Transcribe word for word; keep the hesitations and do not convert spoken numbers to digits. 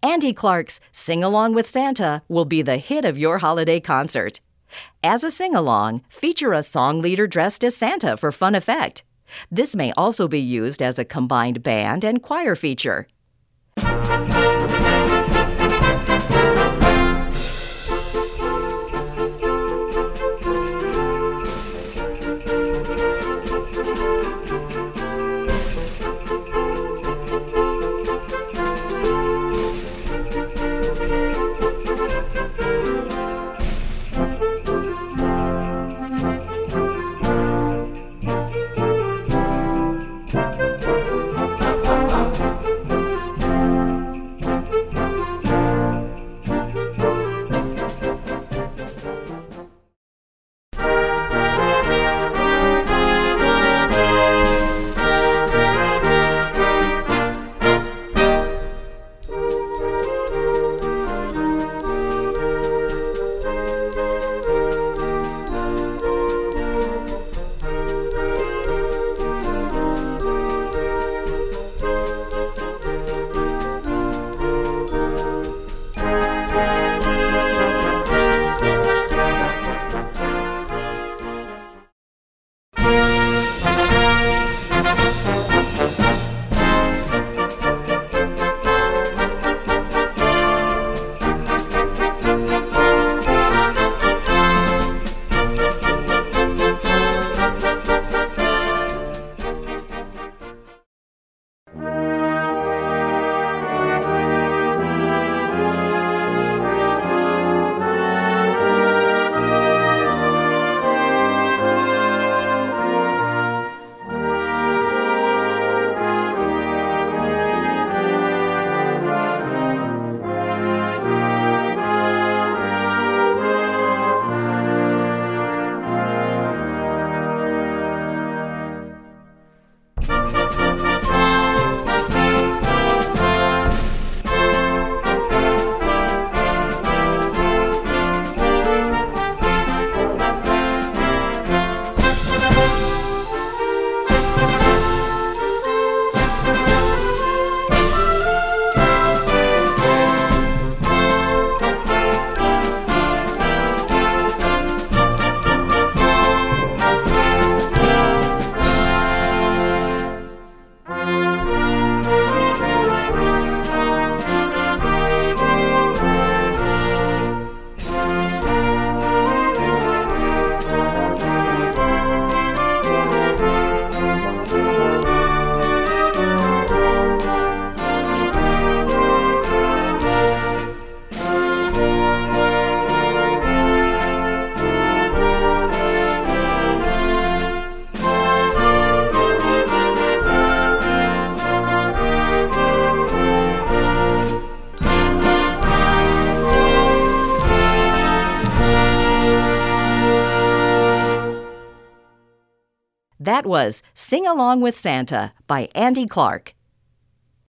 Andy Clark's Sing Along with Santa will be the hit of your holiday concert. As a sing-along, feature a song leader dressed as Santa for fun effect. This may also be used as a combined band and choir feature. That was Sing Along with Santa by Andy Clark.